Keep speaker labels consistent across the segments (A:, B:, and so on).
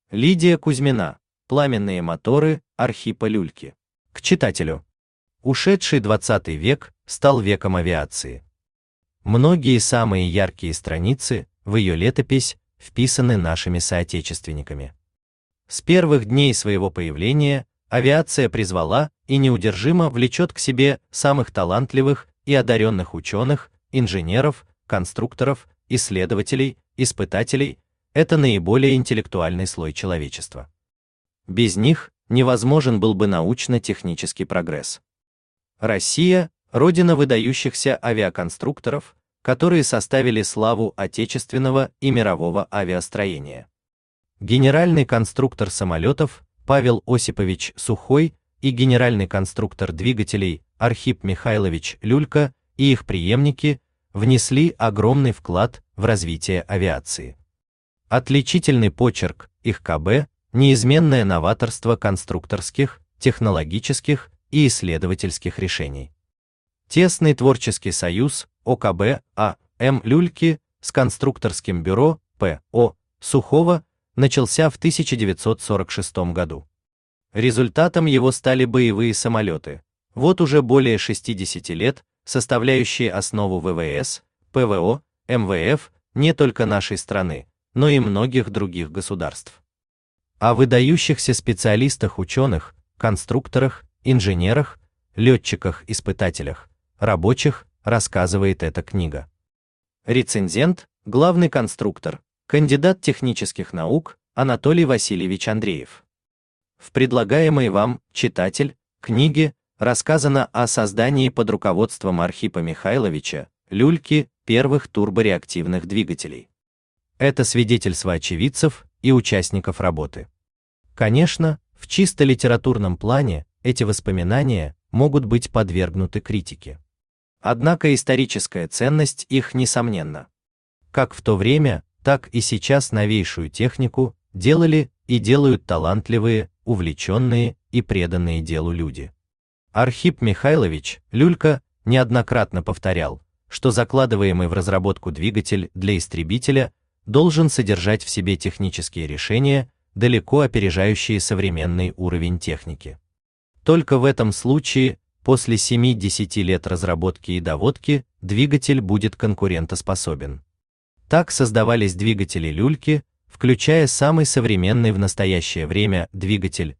A: Лидия Кузьмина. Пламенные моторы Архипа Люльки. К читателю. Ушедший 20 век стал веком авиации. Многие самые яркие страницы в ее летопись вписаны нашими соотечественниками. С первых дней своего появления авиация призвала и неудержимо влечет к себе самых талантливых и одаренных ученых, инженеров, конструкторов, исследователей, испытателей. Это наиболее интеллектуальный слой человечества. Без них невозможен был бы научно-технический прогресс. Россия – родина выдающихся авиаконструкторов, которые составили славу отечественного и мирового авиастроения. Генеральный конструктор самолетов Павел Осипович Сухой и генеральный конструктор двигателей Архип Михайлович Люлька и их преемники внесли огромный вклад в развитие авиации. Отличительный почерк их КБ – неизменное новаторство конструкторских, технологических и исследовательских решений. Тесный творческий союз ОКБ А.М. Люльки с конструкторским бюро П.О. Сухого начался в 1946 году. Результатом его стали боевые самолеты, вот уже более 60 лет составляющие основу ВВС, ПВО, МВФ не только нашей страны, но и многих других государств. О выдающихся специалистах-ученых, конструкторах, инженерах, летчиках-испытателях, рабочих рассказывает эта книга. Рецензент, главный конструктор, кандидат технических наук Анатолий Васильевич Андреев. В предлагаемой вам, читатель, книге рассказано о создании под руководством Архипа Михайловича Люльки первых турбореактивных двигателей. Это свидетельство очевидцев и участников работы. Конечно, в чисто литературном плане эти воспоминания могут быть подвергнуты критике. Однако историческая ценность их несомненна. Как в то время, так и сейчас новейшую технику делали и делают талантливые, увлеченные и преданные делу люди. Архип Михайлович Люлька неоднократно повторял, что закладываемый в разработку двигатель для истребителя должен содержать в себе технические решения, далеко опережающие современный уровень техники. Только в этом случае, после 7-10 лет разработки и доводки, двигатель будет конкурентоспособен. Так создавались двигатели Люльки, включая самый современный в настоящее время двигатель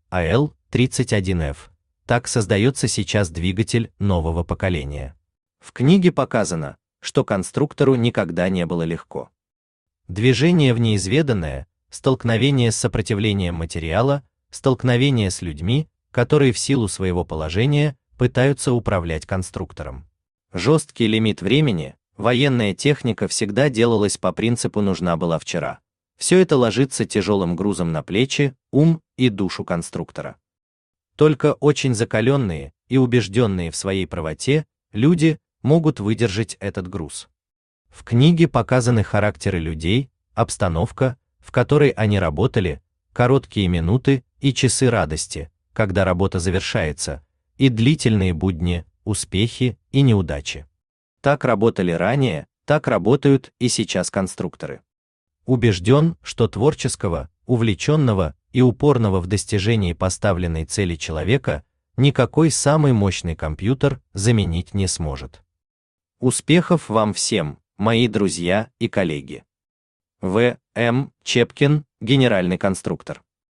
A: АЛ-31F. Так создается сейчас двигатель нового поколения. В книге показано, что конструктору никогда не было легко. Движение в неизведанное, столкновение с сопротивлением материала, столкновение с людьми, которые в силу своего положения пытаются управлять конструктором. Жесткий лимит времени, военная техника всегда делалась по принципу «нужна была вчера». Все это ложится тяжелым грузом на плечи, ум и душу конструктора. Только очень закаленные и убежденные в своей правоте люди могут выдержать этот груз. В книге показаны характеры людей, обстановка, в которой они работали, короткие минуты и часы радости, когда работа завершается, и длительные будни, успехи и неудачи. Так работали ранее, так работают и сейчас конструкторы. Убежден, что творческого, увлеченного и упорного в достижении поставленной цели человека никакой самый мощный компьютер заменить не сможет. Успехов вам всем, мои друзья и коллеги. В. М. Чепкин, генеральный конструктор.